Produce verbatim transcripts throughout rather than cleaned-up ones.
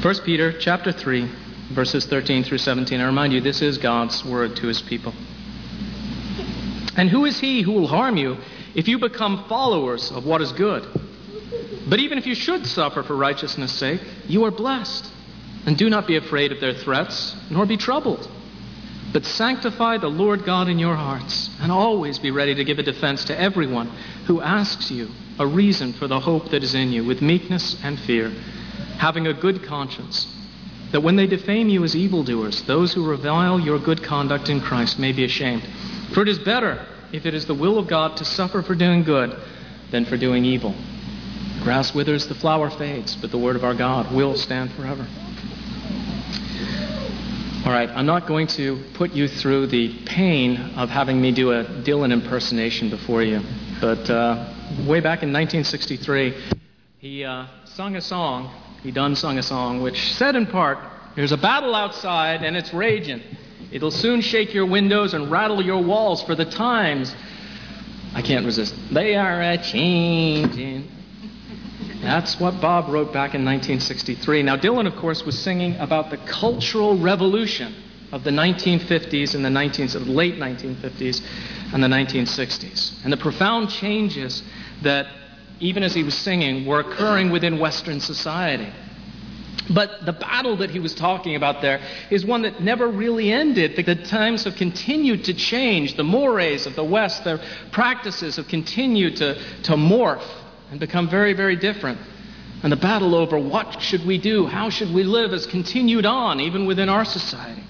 First Peter chapter three, verses thirteen through seventeen. I remind you, this is God's word to his people. And who is he who will harm you if you become followers of what is good? But even if you should suffer for righteousness' sake, you are blessed. And do not be afraid of their threats, nor be troubled. But sanctify the Lord God in your hearts, and always be ready to give a defense to everyone who asks you a reason for the hope that is in you, with meekness and fear, having a good conscience, that when they defame you as evildoers, those who revile your good conduct in Christ may be ashamed. For it is better, if it is the will of God, to suffer for doing good than for doing evil. The grass withers, the flower fades, but the word of our God will stand forever. All right, I'm not going to put you through the pain of having me do a Dylan impersonation before you, but uh, way back in nineteen sixty-three, he uh, sung a song, he done sung a song, which said in part, "There's a battle outside and it's raging. It'll soon shake your windows and rattle your walls, for the times," I can't resist, "they are a-changing." That's what Bob wrote back in nineteen sixty-three. Now, Dylan, of course, was singing about the cultural revolution of the nineteen fifties and the nineteen, the late nineteen fifties and the nineteen sixties, and the profound changes that, even as he was singing, were occurring within Western society. But the battle that he was talking about there is one that never really ended. The times have continued to change. The mores of the West, their practices have continued to, to morph and become very, very different. And the battle over what should we do, how should we live, has continued on, even within our society.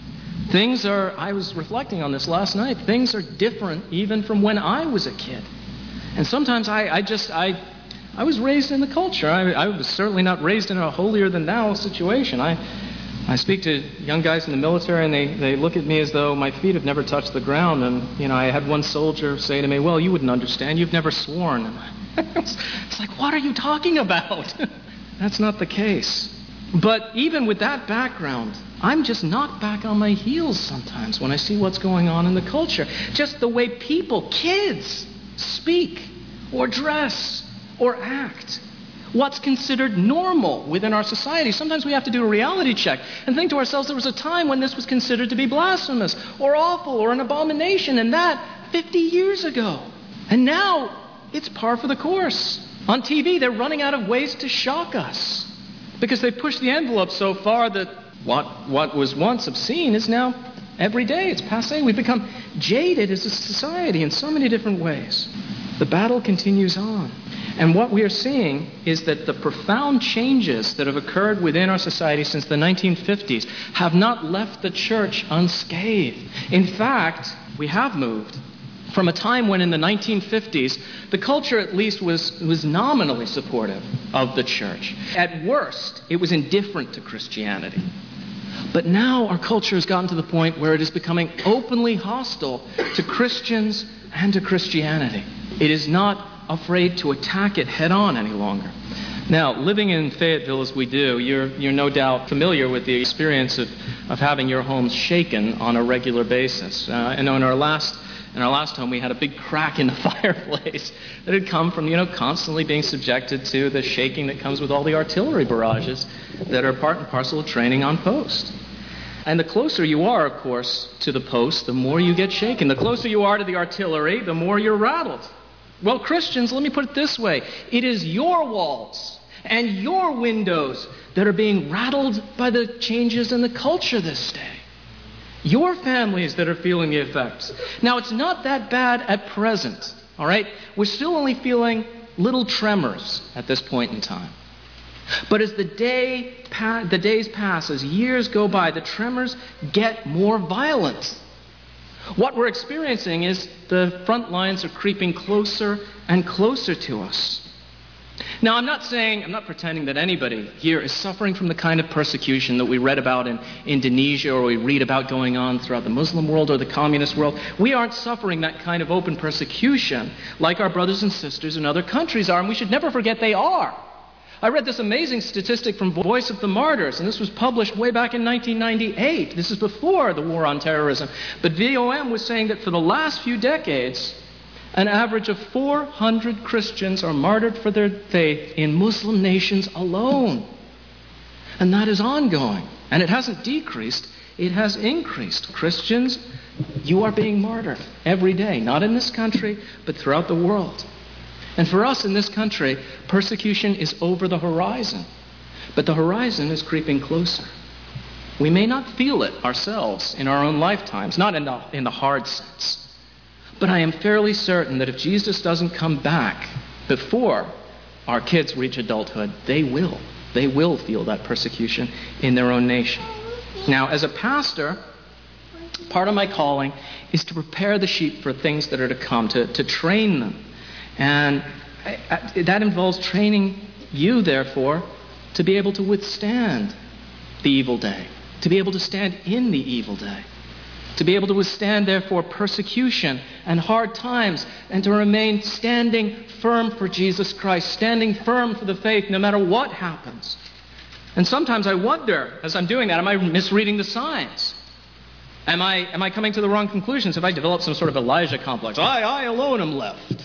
Things are, I was reflecting on this last night, things are different even from when I was a kid. And sometimes I, I just, I... I was raised in the culture. I, I was certainly not raised in a holier-than-thou situation. I, I speak to young guys in the military, and they, they look at me as though my feet have never touched the ground. And, you know, I had one soldier say to me, "Well, you wouldn't understand. You've never sworn." And it's, it's like, what are you talking about? That's not the case. But even with that background, I'm just knocked back on my heels sometimes when I see what's going on in the culture. Just the way people, kids, speak or dress or act. What's considered normal within our society. Sometimes we have to do a reality check and think to ourselves, there was a time when this was considered to be blasphemous or awful or an abomination, and that fifty years ago. And now it's par for the course. On T V, they're running out of ways to shock us because they've pushed the envelope so far that what, what was once obscene is now every day. It's passé. We've become jaded as a society in so many different ways. The battle continues on. And what we are seeing is that the profound changes that have occurred within our society since the nineteen fifties have not left the church unscathed. In fact, we have moved from a time when in the nineteen fifties, the culture at least was, was nominally supportive of the church. At worst, it was indifferent to Christianity. But now our culture has gotten to the point where it is becoming openly hostile to Christians and to Christianity. It is not afraid to attack it head on any longer. Now, living in Fayetteville as we do, you're, you're no doubt familiar with the experience of, of having your homes shaken on a regular basis. Uh, and in our last in our last home, we had a big crack in the fireplace that had come from, you know, constantly being subjected to the shaking that comes with all the artillery barrages that are part and parcel of training on post. And the closer you are, of course, to the post, the more you get shaken. The closer you are to the artillery, the more you're rattled. Well, Christians, let me put it this way. It is your walls and your windows that are being rattled by the changes in the culture this day. Your families that are feeling the effects. Now, it's not that bad at present, all right? We're still only feeling little tremors at this point in time. But as the day pa- the days pass, as years go by, the tremors get more violent. What we're experiencing is the front lines are creeping closer and closer to us. Now, I'm not saying, I'm not pretending that anybody here is suffering from the kind of persecution that we read about in Indonesia or we read about going on throughout the Muslim world or the communist world. We aren't suffering that kind of open persecution like our brothers and sisters in other countries are, and we should never forget they are. I read this amazing statistic from Voice of the Martyrs, and this was published way back in nineteen ninety-eight. This is before the war on terrorism. But V O M was saying that for the last few decades, an average of four hundred Christians are martyred for their faith in Muslim nations alone. And that is ongoing. And it hasn't decreased, it has increased. Christians, you are being martyred every day, not in this country, but throughout the world. And for us in this country, persecution is over the horizon, but the horizon is creeping closer. We may not feel it ourselves in our own lifetimes, not in the, in the hard sense, but I am fairly certain that if Jesus doesn't come back before our kids reach adulthood, they will. They will feel that persecution in their own nation. Now, as a pastor, part of my calling is to prepare the sheep for things that are to come, to, to train them. And I, I, that involves training you, therefore, to be able to withstand the evil day, to be able to stand in the evil day, to be able to withstand, therefore, persecution and hard times, and to remain standing firm for Jesus Christ, standing firm for the faith no matter what happens. And sometimes I wonder, as I'm doing that, am I misreading the signs? Am I, am I coming to the wrong conclusions? Have I developed some sort of Elijah complex? I, I alone am left.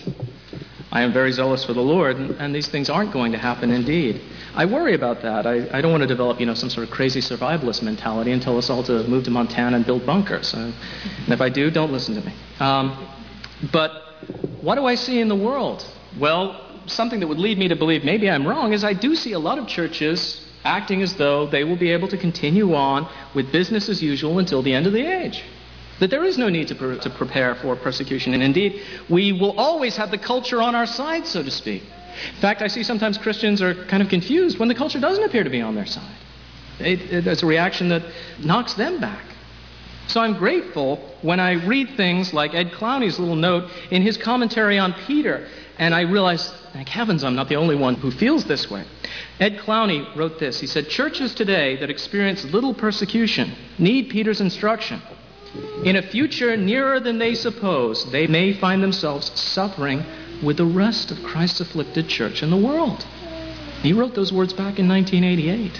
I am very zealous for the Lord, and, and these things aren't going to happen indeed. I worry about that. I, I don't want to develop, you know, some sort of crazy survivalist mentality and tell us all to move to Montana and build bunkers. Uh, and if I do, don't listen to me. Um, but what do I see in the world? Well, something that would lead me to believe maybe I'm wrong is I do see a lot of churches acting as though they will be able to continue on with business as usual until the end of the age. That there is no need to, pre- to prepare for persecution. And indeed, we will always have the culture on our side, so to speak. In fact, I see sometimes Christians are kind of confused when the culture doesn't appear to be on their side. It, it, it's a reaction that knocks them back. So I'm grateful when I read things like Ed Clowney's little note in his commentary on Peter, and I realize, thank heavens, I'm not the only one who feels this way. Ed Clowney wrote this. He said, "Churches today that experience little persecution need Peter's instruction. In a future nearer than they suppose, they may find themselves suffering with the rest of Christ's afflicted church in the world." He wrote those words back in nineteen eighty-eight.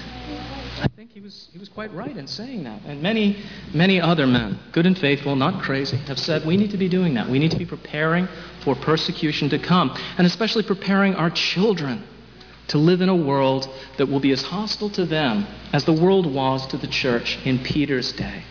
I think he was he was quite right in saying that. And many, many other men, good and faithful, not crazy, have said we need to be doing that. We need to be preparing for persecution to come, and especially preparing our children to live in a world that will be as hostile to them as the world was to the church in Peter's day.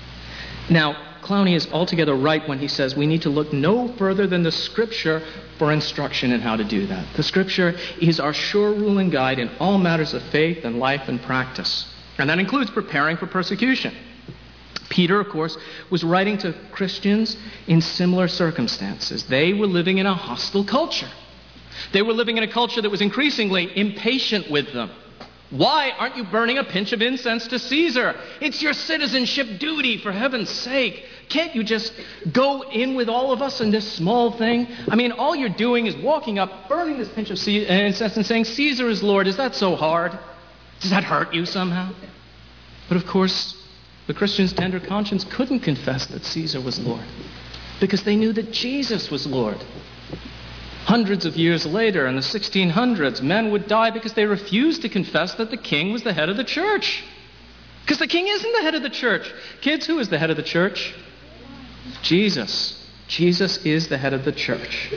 Now, Clowney is altogether right when he says we need to look no further than the Scripture for instruction in how to do that. The Scripture is our sure rule and guide in all matters of faith and life and practice. And that includes preparing for persecution. Peter, of course, was writing to Christians in similar circumstances. They were living in a hostile culture. They were living in a culture that was increasingly impatient with them. Why aren't you burning a pinch of incense to Caesar? It's your citizenship duty, for heaven's sake. Can't you just go in with all of us in this small thing? I mean, all you're doing is walking up, burning this pinch of incense and saying, Caesar is Lord. Is that so hard? Does that hurt you somehow? But of course, the Christian's tender conscience couldn't confess that Caesar was Lord because they knew that Jesus was Lord. Hundreds of years later, in the sixteen hundreds, men would die because they refused to confess that the king was the head of the church. Because the king isn't the head of the church. Kids, who is the head of the church? Jesus. Jesus is the head of the church.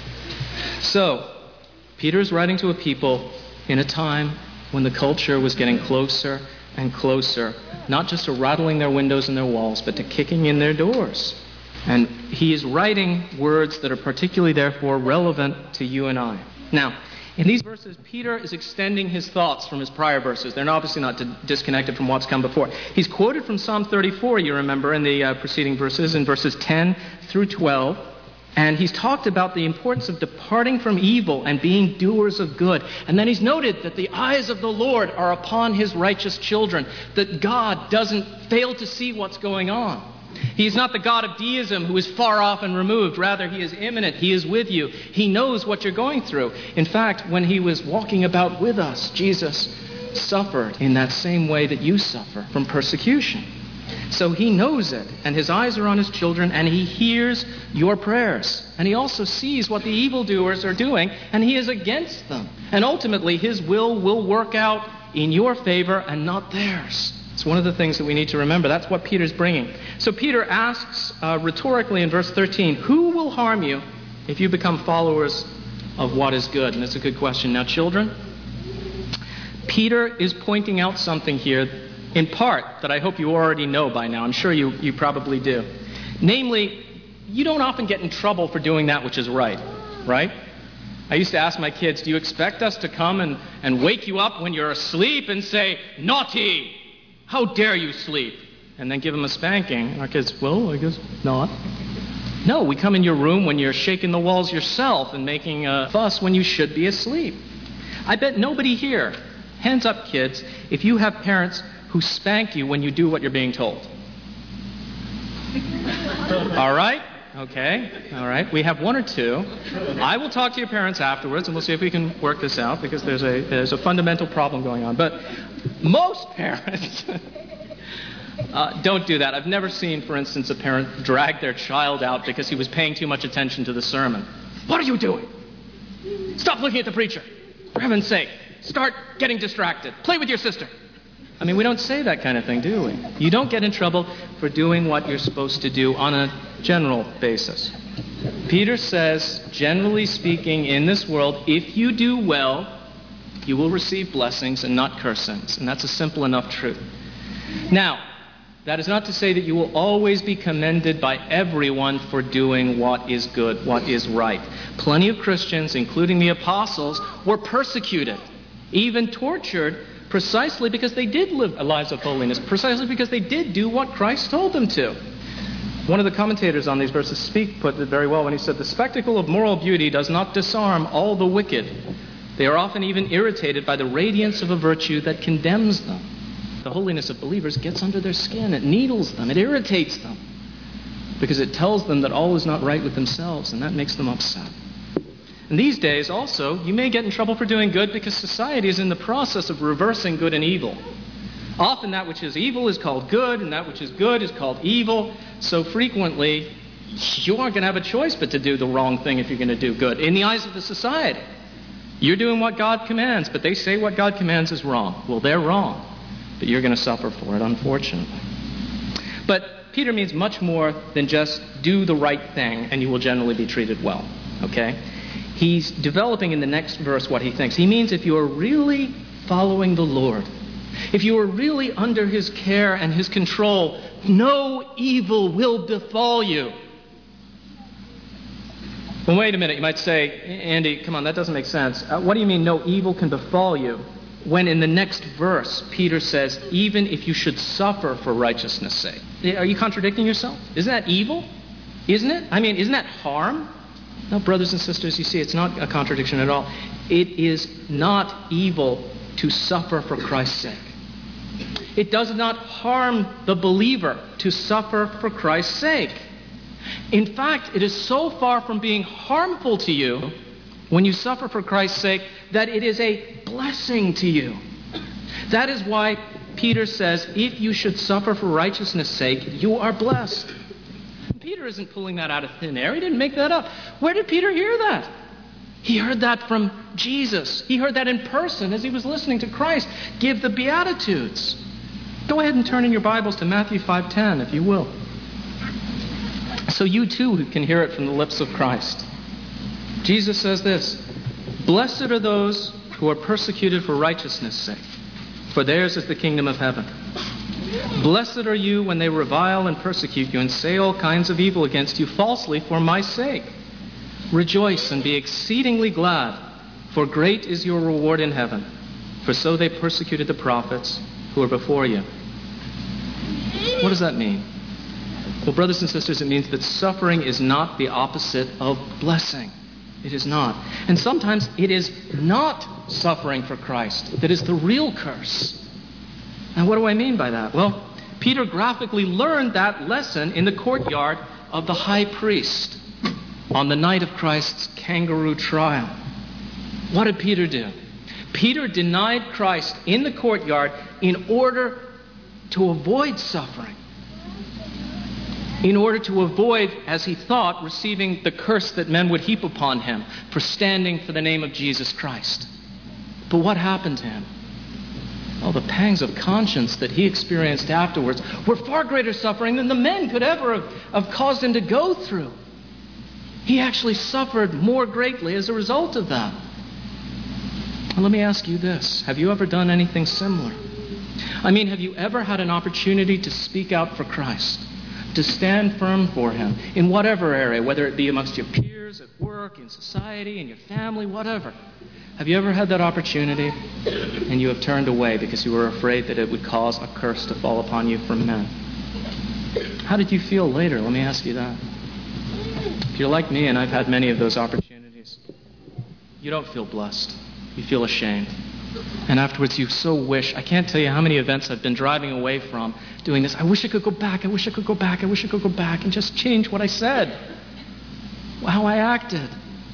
So, Peter is writing to a people in a time when the culture was getting closer and closer, not just to rattling their windows and their walls, but to kicking in their doors. And he is writing words that are particularly, therefore, relevant to you and I. Now, in these verses, Peter is extending his thoughts from his prior verses. They're obviously not disconnected from what's come before. He's quoted from Psalm thirty-four, you remember, in the uh, preceding verses, in verses ten through twelve. And he's talked about the importance of departing from evil and being doers of good. And then he's noted that the eyes of the Lord are upon his righteous children, that God doesn't fail to see what's going on. He is not the God of deism who is far off and removed. Rather, he is immanent. He is with you. He knows what you're going through. In fact, when he was walking about with us, Jesus suffered in that same way that you suffer from persecution. So he knows it, and his eyes are on his children, and he hears your prayers. And he also sees what the evildoers are doing, and he is against them. And ultimately, his will will work out in your favor and not theirs. It's one of the things that we need to remember. That's what Peter's bringing. So Peter asks uh, rhetorically in verse thirteen, who will harm you if you become followers of what is good? And that's a good question. Now, children, Peter is pointing out something here, in part, that I hope you already know by now. I'm sure you, you probably do. Namely, you don't often get in trouble for doing that which is right, right? I used to ask my kids, do you expect us to come and, and wake you up when you're asleep and say, naughty, how dare you sleep? And then give them a spanking. And our kids, well, I guess not. No, we come in your room when you're shaking the walls yourself and making a fuss when you should be asleep. I bet nobody here, hands up kids, if you have parents who spank you when you do what you're being told. All right? Okay. All right. We have one or two. I will talk to your parents afterwards, and we'll see if we can work this out, because there's a there's a fundamental problem going on. But most parents uh, don't do that. I've never seen, for instance, a parent drag their child out because he was paying too much attention to the sermon. What are you doing? Stop looking at the preacher. For heaven's sake, start getting distracted. Play with your sister. I mean, we don't say that kind of thing, do we? You don't get in trouble for doing what you're supposed to do on a general basis. Peter says, generally speaking, in this world, if you do well, you will receive blessings and not cursings. And that's a simple enough truth. Now, that is not to say that you will always be commended by everyone for doing what is good, what is right. Plenty of Christians, including the apostles, were persecuted, even tortured, precisely because they did live lives of holiness, precisely because they did do what Christ told them to. One of the commentators on these verses speak put it very well when he said, the spectacle of moral beauty does not disarm all the wicked. They are often even irritated by the radiance of a virtue that condemns them. The holiness of believers gets under their skin. It needles them. It irritates them. Because it tells them that all is not right with themselves, and that makes them upset. And these days also, you may get in trouble for doing good because society is in the process of reversing good and evil. Often that which is evil is called good, and that which is good is called evil. So frequently, you aren't going to have a choice but to do the wrong thing if you're going to do good. In the eyes of the society, you're doing what God commands, but they say what God commands is wrong. Well, they're wrong, but you're going to suffer for it, unfortunately. But Peter means much more than just do the right thing and you will generally be treated well, okay? He's developing in the next verse what he thinks. He means if you are really following the Lord, if you are really under His care and His control, no evil will befall you. Well, wait a minute. You might say, Andy, come on, that doesn't make sense. Uh, what do you mean no evil can befall you? When in the next verse, Peter says, even if you should suffer for righteousness' sake. Are you contradicting yourself? Isn't that evil? Isn't it? I mean, isn't that harm? No, brothers and sisters, you see, it's not a contradiction at all. It is not evil to suffer for Christ's sake. It does not harm the believer to suffer for Christ's sake. In fact, it is so far from being harmful to you when you suffer for Christ's sake that it is a blessing to you. That is why Peter says, if you should suffer for righteousness' sake, you are blessed. Peter isn't pulling that out of thin air. He didn't make that up. Where did Peter hear that? He heard that from Jesus. He heard that in person as he was listening to Christ give the Beatitudes. Go ahead and turn in your Bibles to Matthew five ten, if you will. So you too can hear it from the lips of Christ. Jesus says this, blessed are those who are persecuted for righteousness' sake, for theirs is the kingdom of heaven. Blessed are you when they revile and persecute you and say all kinds of evil against you falsely for my sake. Rejoice and be exceedingly glad, for great is your reward in heaven. For so they persecuted the prophets who were before you. What does that mean? Well, brothers and sisters, it means that suffering is not the opposite of blessing. It is not. And sometimes it is not suffering for Christ that is the real curse. And what do I mean by that? Well, Peter graphically learned that lesson in the courtyard of the high priest on the night of Christ's kangaroo trial. What did Peter do? Peter denied Christ in the courtyard in order to avoid suffering. In order to avoid, as he thought, receiving the curse that men would heap upon him for standing for the name of Jesus Christ. But what happened to him? Oh, the pangs of conscience that he experienced afterwards were far greater suffering than the men could ever have, have caused him to go through. He actually suffered more greatly as a result of that. Well, let me ask you this. Have you ever done anything similar? I mean, have you ever had an opportunity to speak out for Christ, to stand firm for Him in whatever area, whether it be amongst your peers, at work, in society, in your family, whatever? Have you ever had that opportunity and you have turned away because you were afraid that it would cause a curse to fall upon you from men? How did you feel later? Let me ask you that. If you're like me, and I've had many of those opportunities, you don't feel blessed. You feel ashamed. And afterwards you so wish, I can't tell you how many events I've been driving away from doing this. I wish I could go back, I wish I could go back, I wish I could go back and just change what I said, how I acted.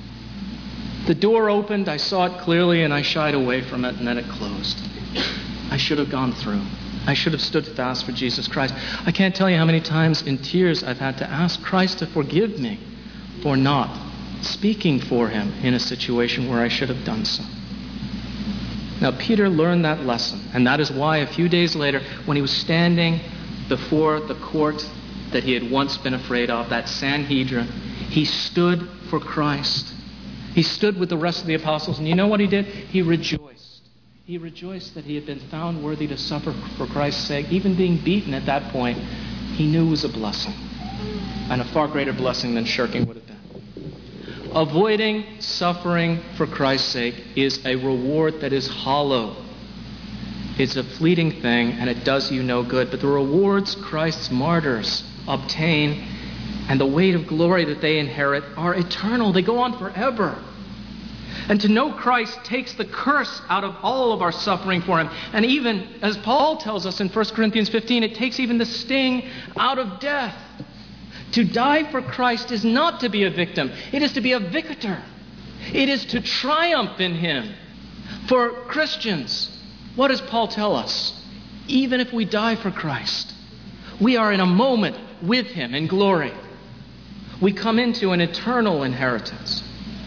The door opened, I saw it clearly, and I shied away from it, and then it closed. I should have gone through. I should have stood fast for Jesus Christ. I can't tell you how many times in tears I've had to ask Christ to forgive me for not speaking for Him in a situation where I should have done so. Now, Peter learned that lesson, and that is why a few days later, when he was standing before the court that he had once been afraid of, that Sanhedrin, he stood for Christ. He stood with the rest of the apostles, and you know what he did? He rejoiced. He rejoiced that he had been found worthy to suffer for Christ's sake. Even being beaten at that point, he knew was a blessing, and a far greater blessing than shirking would have been. Avoiding suffering for Christ's sake is a reward that is hollow. It's a fleeting thing, and it does you no good. But the rewards Christ's martyrs obtain and the weight of glory that they inherit are eternal. They go on forever. And to know Christ takes the curse out of all of our suffering for Him. And even, as Paul tells us in First Corinthians fifteen, it takes even the sting out of death. To die for Christ is not to be a victim. It is to be a victor. It is to triumph in Him. For Christians, what does Paul tell us? Even if we die for Christ, we are in a moment with Him in glory. We come into an eternal inheritance.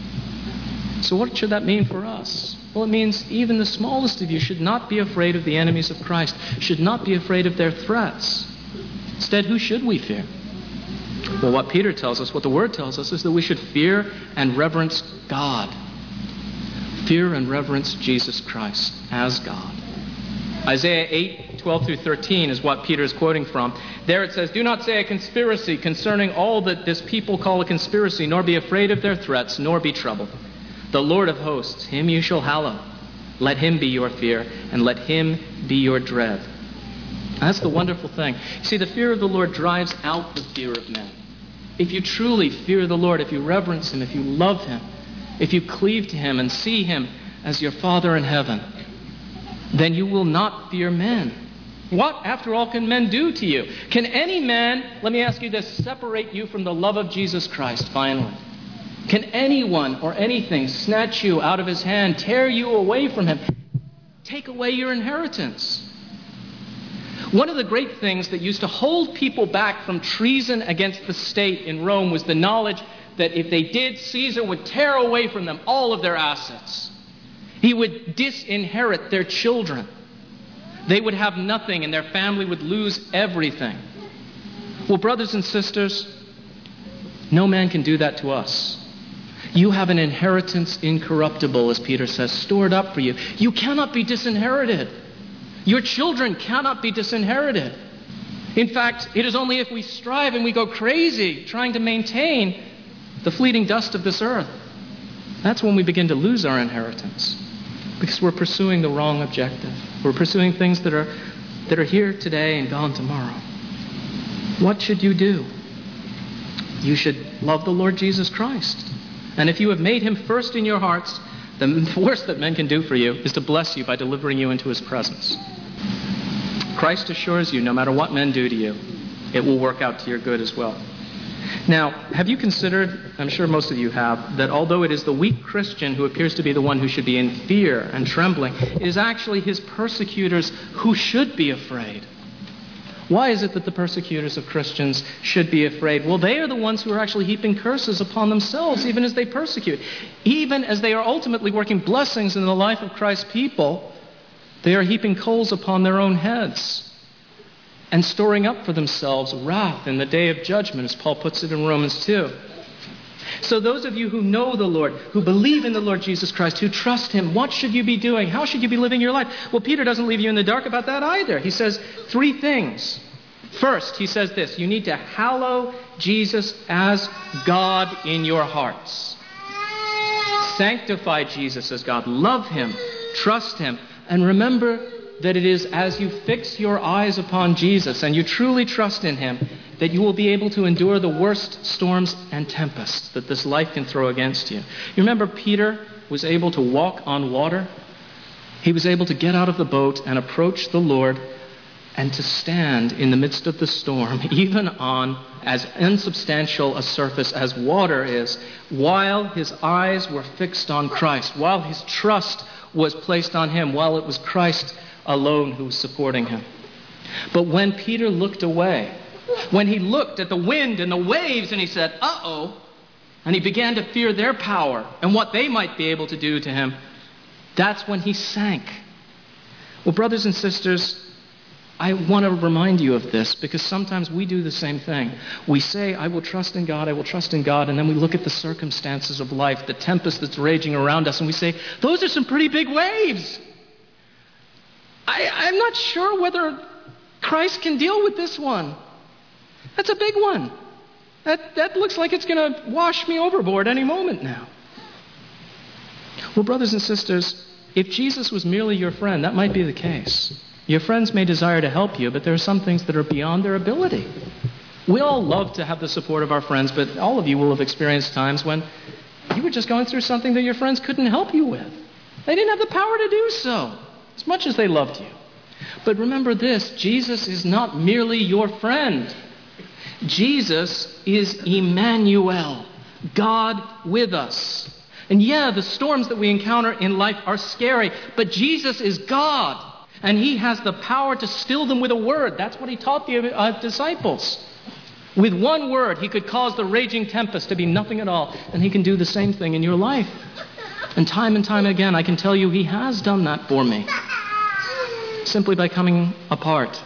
So what should that mean for us? Well, it means even the smallest of you should not be afraid of the enemies of Christ, should not be afraid of their threats. Instead, who should we fear? Well, what Peter tells us, what the Word tells us, is that we should fear and reverence God. Fear and reverence Jesus Christ as God. Isaiah eight, twelve through thirteen is what Peter is quoting from. There it says, "Do not say a conspiracy concerning all that this people call a conspiracy, nor be afraid of their threats, nor be troubled. The Lord of hosts, Him you shall hallow. Let Him be your fear, and let Him be your dread." That's the wonderful thing. See, the fear of the Lord drives out the fear of men. If you truly fear the Lord, if you reverence Him, if you love Him, if you cleave to Him and see Him as your Father in heaven, then you will not fear men. What, after all, can men do to you? Can any man, let me ask you this, separate you from the love of Jesus Christ, finally? Can anyone or anything snatch you out of His hand, tear you away from Him, take away your inheritance? One of the great things that used to hold people back from treason against the state in Rome was the knowledge that if they did, Caesar would tear away from them all of their assets. He would disinherit their children. They would have nothing, and their family would lose everything. Well, brothers and sisters, no man can do that to us. You have an inheritance incorruptible, as Peter says, stored up for you. You cannot be disinherited. Your children cannot be disinherited. In fact, it is only if we strive and we go crazy trying to maintain the fleeting dust of this earth, that's when we begin to lose our inheritance, because we're pursuing the wrong objective. We're pursuing things that are that are here today and gone tomorrow. What should you do? You should love the Lord Jesus Christ. And if you have made Him first in your hearts, the worst that men can do for you is to bless you by delivering you into His presence. Christ assures you, no matter what men do to you, it will work out to your good as well. Now, have you considered, I'm sure most of you have, that although it is the weak Christian who appears to be the one who should be in fear and trembling, it is actually his persecutors who should be afraid. Why is it that the persecutors of Christians should be afraid? Well, they are the ones who are actually heaping curses upon themselves, even as they persecute. Even as they are ultimately working blessings in the life of Christ's people, they are heaping coals upon their own heads and storing up for themselves wrath in the day of judgment, as Paul puts it in Romans two. So those of you who know the Lord, who believe in the Lord Jesus Christ, who trust him, what should you be doing? How should you be living your life? Well, Peter doesn't leave you in the dark about that either. He says three things. First, he says this: you need to hallow Jesus as God in your hearts. Sanctify Jesus as God. Love him. Trust him. And remember that it is as you fix your eyes upon Jesus and you truly trust in him that you will be able to endure the worst storms and tempests that this life can throw against you. You remember Peter was able to walk on water? He was able to get out of the boat and approach the Lord and to stand in the midst of the storm, even on as unsubstantial a surface as water is, while his eyes were fixed on Christ, while his trust was placed on him, while it was Christ alone who was supporting him. But when Peter looked away, when he looked at the wind and the waves and he said, uh-oh, and he began to fear their power and what they might be able to do to him, that's when he sank. Well, brothers and sisters, I want to remind you of this because sometimes we do the same thing. We say, I will trust in God, I will trust in God, and then we look at the circumstances of life, the tempest that's raging around us, and we say, those are some pretty big waves. I, I'm not sure whether Christ can deal with this one. That's a big one. That, that looks like it's going to wash me overboard any moment now. Well, brothers and sisters, if Jesus was merely your friend, that might be the case. Your friends may desire to help you, but there are some things that are beyond their ability. We all love to have the support of our friends, but all of you will have experienced times when you were just going through something that your friends couldn't help you with. They didn't have the power to do so, as much as they loved you. But remember this, Jesus is not merely your friend. Jesus is Emmanuel, God with us. And yeah, the storms that we encounter in life are scary, but Jesus is God. And he has the power to still them with a word. That's what he taught the uh, disciples. With one word, he could cause the raging tempest to be nothing at all. And he can do the same thing in your life. And time and time again, I can tell you he has done that for me. Simply by coming apart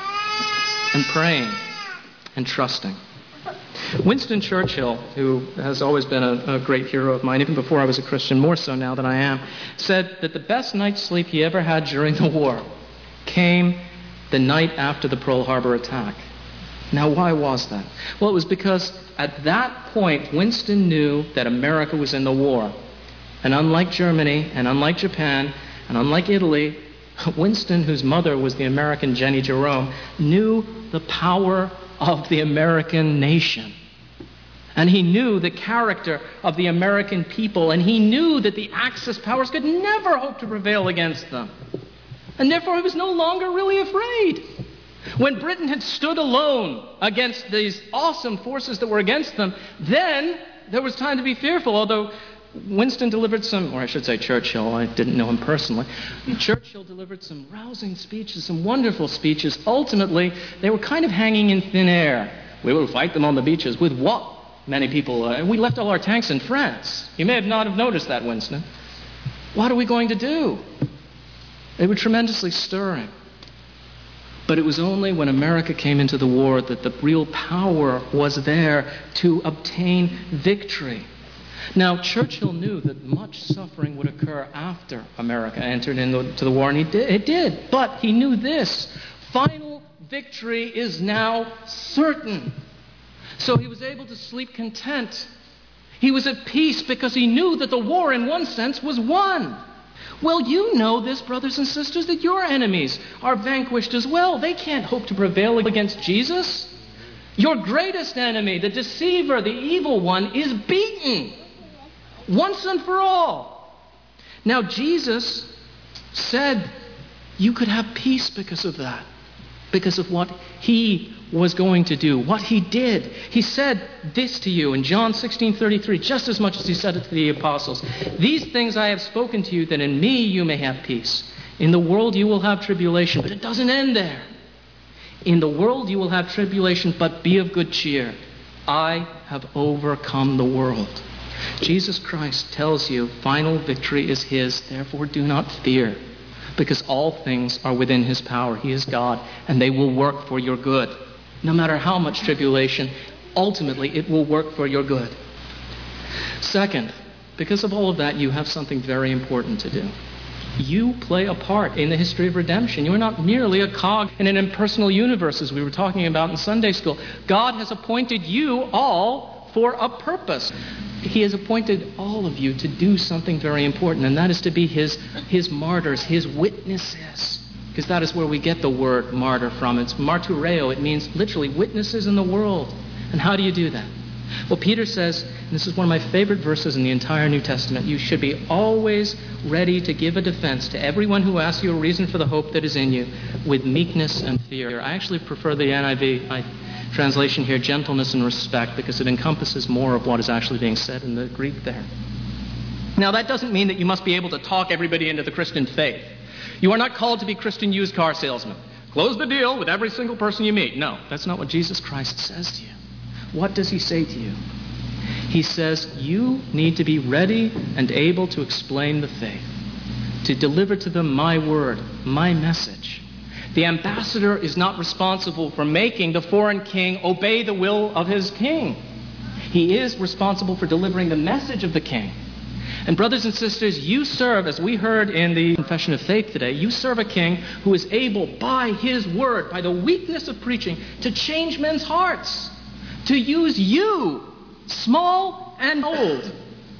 and praying and trusting. Winston Churchill, who has always been a, a great hero of mine, even before I was a Christian, more so now than I am, said that the best night's sleep he ever had during the war came the night after the Pearl Harbor attack. Now, why was that? Well, it was because at that point, Winston knew that America was in the war. And unlike Germany, and unlike Japan, and unlike Italy, Winston, whose mother was the American Jenny Jerome, knew the power of the American nation. And he knew the character of the American people, and he knew that the Axis powers could never hope to prevail against them. And therefore he was no longer really afraid. When Britain had stood alone against these awesome forces that were against them, then there was time to be fearful, although Winston delivered some, or I should say Churchill, I didn't know him personally. Churchill delivered some rousing speeches, some wonderful speeches. Ultimately, they were kind of hanging in thin air. We will fight them on the beaches. With what? Many people, uh, we left all our tanks in France. You may have not have noticed that, Winston. What are we going to do? They were tremendously stirring. But it was only when America came into the war that the real power was there to obtain victory. Now, Churchill knew that much suffering would occur after America entered into the war, and he did, it did. But he knew this: final victory is now certain. So he was able to sleep content. He was at peace because he knew that the war, in one sense, was won. Well, you know this, brothers and sisters, that your enemies are vanquished as well. They can't hope to prevail against Jesus. Your greatest enemy, the deceiver, the evil one, is beaten once and for all. Now, Jesus said you could have peace because of that, because of what he was going to do, what he did. He said this to you in John sixteen thirty-three, just as much as he said it to the apostles. These things I have spoken to you, that in me you may have peace. In the world you will have tribulation, but it doesn't end there. In the world you will have tribulation, but be of good cheer. I have overcome the world. Jesus Christ tells you final victory is his, therefore do not fear, because all things are within his power. He is God, and they will work for your good. No matter how much tribulation, ultimately it will work for your good. Second, because of all of that, you have something very important to do. You play a part in the history of redemption. You are not merely a cog in an impersonal universe, as we were talking about in Sunday school. God has appointed you all for a purpose. He has appointed all of you to do something very important, and that is to be His, his martyrs, His witnesses. Because that is where we get the word martyr from. It's martyreo. It means literally witnesses in the world. And how do you do that? Well, Peter says, and this is one of my favorite verses in the entire New Testament, you should be always ready to give a defense to everyone who asks you a reason for the hope that is in you with meekness and fear. I actually prefer the N I V my translation here, gentleness and respect, because it encompasses more of what is actually being said in the Greek there. Now, that doesn't mean that you must be able to talk everybody into the Christian faith. You are not called to be Christian used car salesmen. Close the deal with every single person you meet. No, that's not what Jesus Christ says to you. What does He say to you? He says you need to be ready and able to explain the faith, to deliver to them my word, my message. The ambassador is not responsible for making the foreign king obey the will of his king. He is responsible for delivering the message of the king. And brothers and sisters, you serve, as we heard in the Confession of Faith today, you serve a king who is able, by his word, by the weakness of preaching, to change men's hearts, to use you, small and old,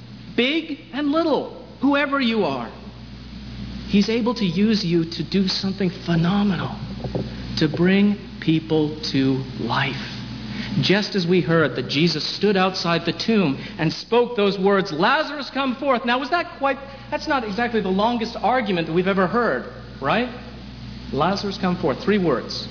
big and little, whoever you are. He's able to use you to do something phenomenal, to bring people to life. Just as we heard that Jesus stood outside the tomb and spoke those words, Lazarus, come forth. Now, was that quite, that's not exactly the longest argument that we've ever heard, right? Lazarus, come forth. Three words.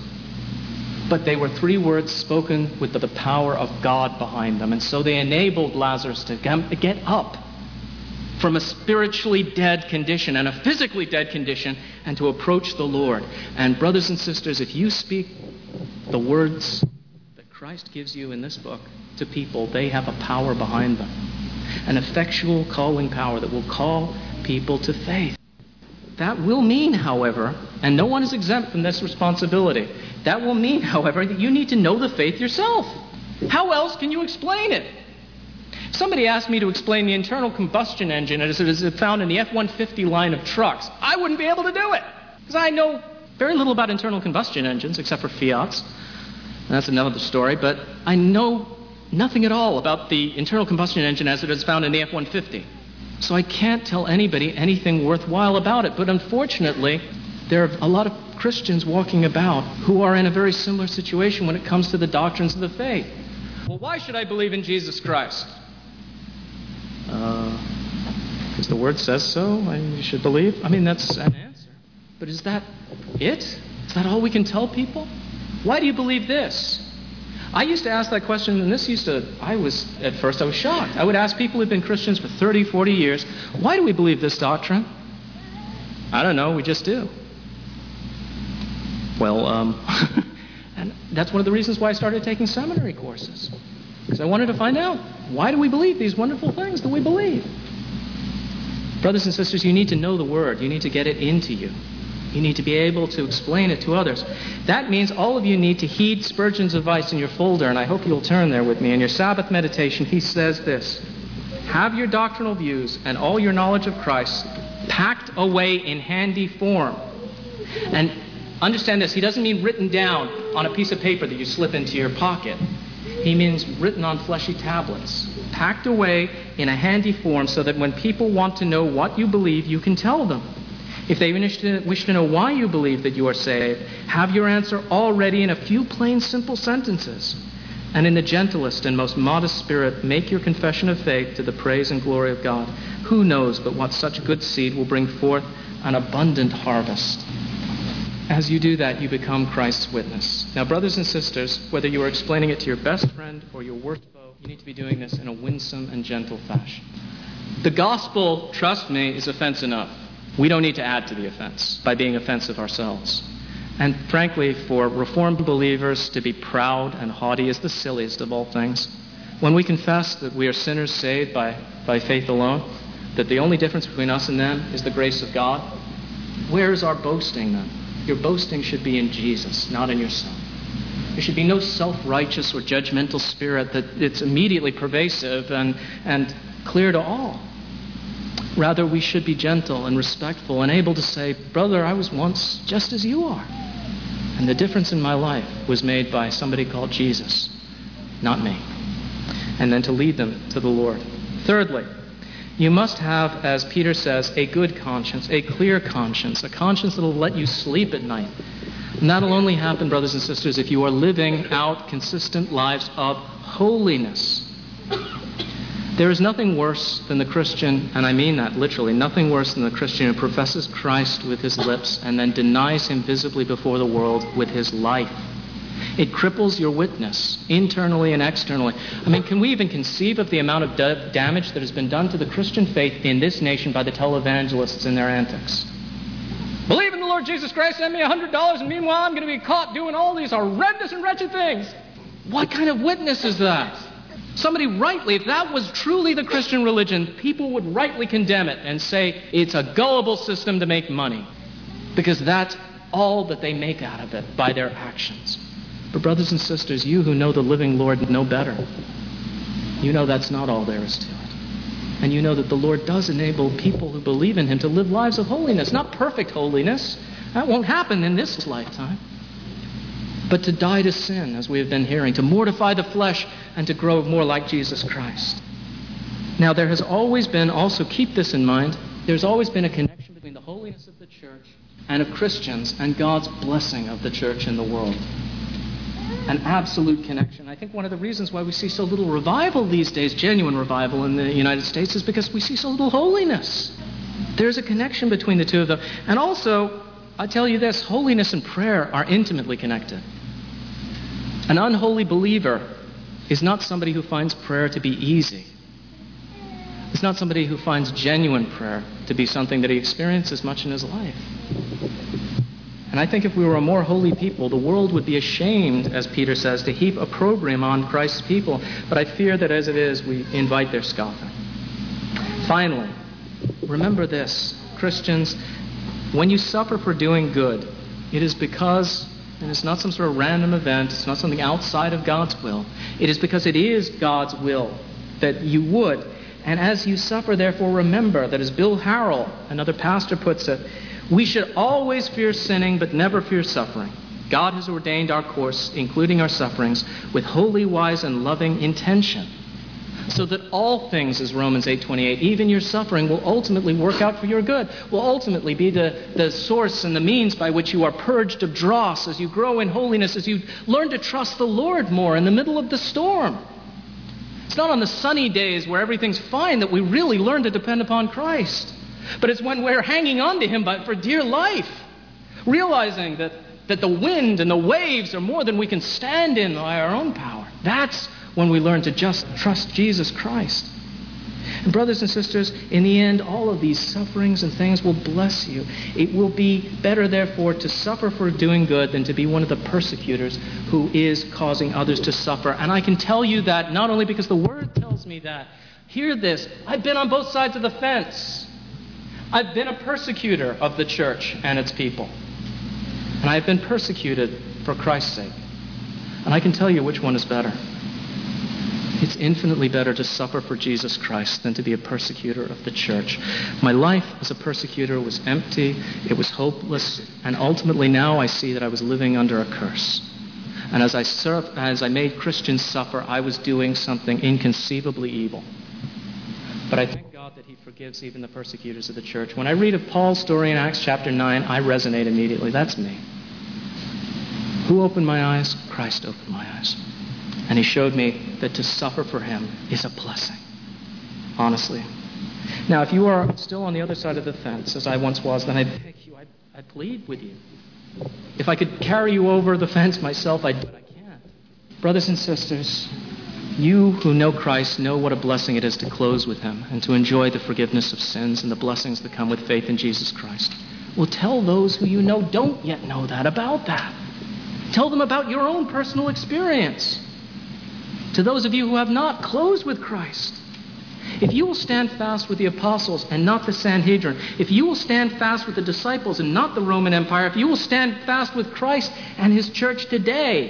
But they were three words spoken with the power of God behind them. And so they enabled Lazarus to get up from a spiritually dead condition and a physically dead condition and to approach the Lord. And brothers and sisters, if you speak the words that Christ gives you in this book to people, they have a power behind them. An effectual calling power that will call people to faith. That will mean, however, and no one is exempt from this responsibility, that will mean, however, that you need to know the faith yourself. How else can you explain it? Somebody asked me to explain the internal combustion engine as it is found in the F one fifty line of trucks. I wouldn't be able to do it, because I know very little about internal combustion engines, except for Fiats. And that's another story, but I know nothing at all about the internal combustion engine as it is found in the F one fifty. So I can't tell anybody anything worthwhile about it. But unfortunately, there are a lot of Christians walking about who are in a very similar situation when it comes to the doctrines of the faith. Well, why should I believe in Jesus Christ? Uh, because the Word says so, and you should believe. I mean, that's an answer. But is that it? Is that all we can tell people? Why do you believe this? I used to ask that question, and this used to, I was, at first I was shocked. I would ask people who've been Christians for thirty, forty years, why do we believe this doctrine? I don't know, we just do. Well, um, and that's one of the reasons why I started taking seminary courses. Because I wanted to find out, why do we believe these wonderful things that we believe? Brothers and sisters, you need to know the Word. You need to get it into you. You need to be able to explain it to others. That means all of you need to heed Spurgeon's advice in your folder, and I hope you'll turn there with me. In your Sabbath meditation, he says this: have your doctrinal views and all your knowledge of Christ packed away in handy form. And understand this, he doesn't mean written down on a piece of paper that you slip into your pocket. He means written on fleshy tablets, packed away in a handy form so that when people want to know what you believe, you can tell them. If they wish to, wish to know why you believe that you are saved, have your answer already in a few plain, simple sentences. And in the gentlest and most modest spirit, make your confession of faith to the praise and glory of God. Who knows but what such good seed will bring forth an abundant harvest? As you do that, you become Christ's witness. Now, brothers and sisters, whether you are explaining it to your best friend or your worst foe, you need to be doing this in a winsome and gentle fashion. The gospel, trust me, is offense enough. We don't need to add to the offense by being offensive ourselves. And frankly, for Reformed believers to be proud and haughty is the silliest of all things. When we confess that we are sinners saved by, by faith alone, that the only difference between us and them is the grace of God, where is our boasting then? Your boasting should be in Jesus, not in yourself. There should be no self-righteous or judgmental spirit that it's immediately pervasive and, and clear to all. Rather, we should be gentle and respectful and able to say, brother, I was once just as you are. And the difference in my life was made by somebody called Jesus, not me. And then to lead them to the Lord. Thirdly, you must have, as Peter says, a good conscience, a clear conscience, a conscience that will let you sleep at night. And that will only happen, brothers and sisters, if you are living out consistent lives of holiness. There is nothing worse than the Christian, and I mean that literally, nothing worse than the Christian who professes Christ with his lips and then denies him visibly before the world with his life. It cripples your witness, internally and externally. I mean, can we even conceive of the amount of da- damage that has been done to the Christian faith in this nation by the televangelists and their antics? Believe in the Lord Jesus Christ, send me one hundred dollars, and meanwhile I'm going to be caught doing all these horrendous and wretched things. What kind of witness is that? Somebody rightly, if that was truly the Christian religion, people would rightly condemn it and say it's a gullible system to make money, because that's all that they make out of it by their actions. But brothers and sisters, you who know the living Lord know better. You know that's not all there is to it. And you know that the Lord does enable people who believe in him to live lives of holiness, not perfect holiness. That won't happen in this lifetime. But to die to sin, as we have been hearing, to mortify the flesh and to grow more like Jesus Christ. Now, there has always been, also keep this in mind, there's always been a connection between the holiness of the church and of Christians and God's blessing of the church in the world. An absolute connection. I think one of the reasons why we see so little revival these days, genuine revival in the United States, is because we see so little holiness. There's a connection between the two of them. And also, I tell you this, holiness and prayer are intimately connected. An unholy believer is not somebody who finds prayer to be easy. It's not somebody who finds genuine prayer to be something that he experiences much in his life. And I think if we were a more holy people, the world would be ashamed, as Peter says, to heap opprobrium on Christ's people. But I fear that as it is, we invite their scoffing. Finally, remember this, Christians, when you suffer for doing good, it is because, and it's not some sort of random event, it's not something outside of God's will. It is because it is God's will that you would. And as you suffer, therefore, remember that as Bill Harrell, another pastor, puts it, we should always fear sinning, but never fear suffering. God has ordained our course, including our sufferings, with holy, wise, and loving intention, so that all things, as Romans eight twenty-eight, even your suffering, will ultimately work out for your good, will ultimately be the, the source and the means by which you are purged of dross, as you grow in holiness, as you learn to trust the Lord more in the middle of the storm. It's not on the sunny days where everything's fine that we really learn to depend upon Christ. But it's when we're hanging on to him by, for dear life, realizing that, that the wind and the waves are more than we can stand in by our own power. That's when we learn to just trust Jesus Christ. And brothers and sisters, in the end, all of these sufferings and things will bless you. It will be better, therefore, to suffer for doing good than to be one of the persecutors who is causing others to suffer. And I can tell you that not only because the Word tells me that. Hear this. I've been on both sides of the fence. I've been a persecutor of the church and its people. And I've been persecuted for Christ's sake. And I can tell you which one is better. It's infinitely better to suffer for Jesus Christ than to be a persecutor of the church. My life as a persecutor was empty, it was hopeless, and ultimately now I see that I was living under a curse. And as I served, as I made Christians suffer, I was doing something inconceivably evil. But I thank God that he forgives even the persecutors of the church. When I read of Paul's story in Acts chapter nine, I resonate immediately. That's me. Who opened my eyes? Christ opened my eyes. And he showed me that to suffer for him is a blessing. Honestly. Now, if you are still on the other side of the fence, as I once was, then I'd beg you, I'd, I'd plead with you. If I could carry you over the fence myself, I'd, but I can't. Brothers and sisters, you who know Christ know what a blessing it is to close with him and to enjoy the forgiveness of sins and the blessings that come with faith in Jesus Christ. Well, tell those who you know don't yet know that about that. Tell them about your own personal experience. To those of you who have not, close with Christ. If you will stand fast with the apostles and not the Sanhedrin, if you will stand fast with the disciples and not the Roman Empire, if you will stand fast with Christ and his church today,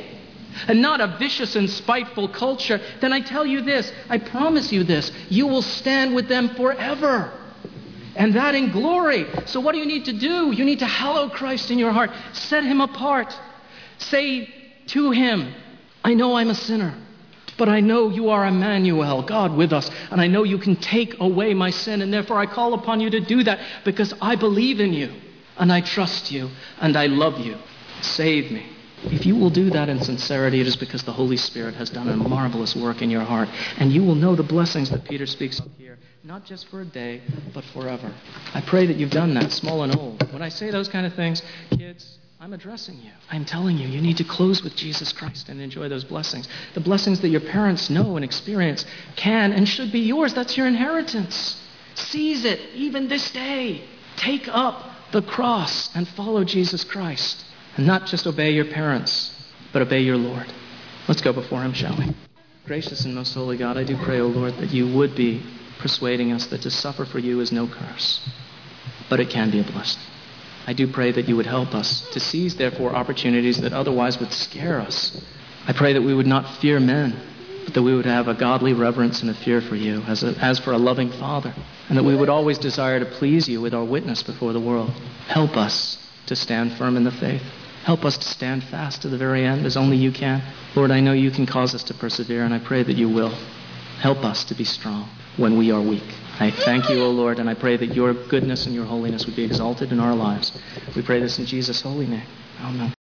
and not a vicious and spiteful culture, then I tell you this, I promise you this, you will stand with them forever. And that in glory. So what do you need to do? You need to hallow Christ in your heart. Set him apart. Say to him, I know I'm a sinner, but I know you are Emmanuel, God with us, and I know you can take away my sin, and therefore I call upon you to do that because I believe in you, and I trust you, and I love you. Save me. If you will do that in sincerity, it is because the Holy Spirit has done a marvelous work in your heart, and you will know the blessings that Peter speaks of here, not just for a day, but forever. I pray that you've done that, small and old. When I say those kind of things, kids, I'm addressing you. I'm telling you, you need to close with Jesus Christ and enjoy those blessings. The blessings that your parents know and experience can and should be yours. That's your inheritance. Seize it, even this day. Take up the cross and follow Jesus Christ. And not just obey your parents, but obey your Lord. Let's go before him, shall we? Gracious and most holy God, I do pray, O Lord, that you would be persuading us that to suffer for you is no curse, but it can be a blessing. I do pray that you would help us to seize, therefore, opportunities that otherwise would scare us. I pray that we would not fear men, but that we would have a godly reverence and a fear for you as, a, as for a loving Father, and that we would always desire to please you with our witness before the world. Help us to stand firm in the faith. Help us to stand fast to the very end as only you can. Lord, I know you can cause us to persevere, and I pray that you will. Help us to be strong when we are weak. I thank you, O Lord, and I pray that your goodness and your holiness would be exalted in our lives. We pray this in Jesus' holy name. Amen.